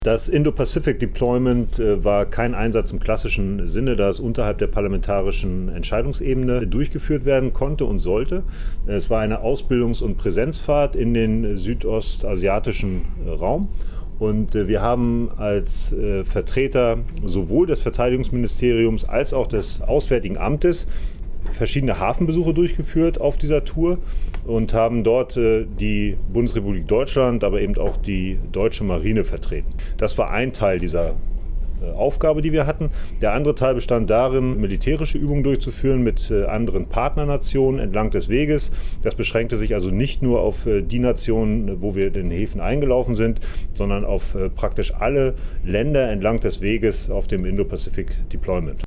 Das Indo-Pacific Deployment war kein Einsatz im klassischen Sinne, da es unterhalb der parlamentarischen Entscheidungsebene durchgeführt werden konnte und sollte. Es war eine Ausbildungs- und Präsenzfahrt in den südostasiatischen Raum. Und wir haben als Vertreter sowohl des Verteidigungsministeriums als auch des Auswärtigen Amtes verschiedene Hafenbesuche durchgeführt auf dieser Tour und haben dort die Bundesrepublik Deutschland, aber eben auch die deutsche Marine vertreten. Das war ein Teil dieser Aufgabe, die wir hatten. Der andere Teil bestand darin, militärische Übungen durchzuführen mit anderen Partnernationen entlang des Weges. Das beschränkte sich also nicht nur auf die Nationen, wo wir in den Häfen eingelaufen sind, sondern auf praktisch alle Länder entlang des Weges auf dem Indo-Pacific Deployment.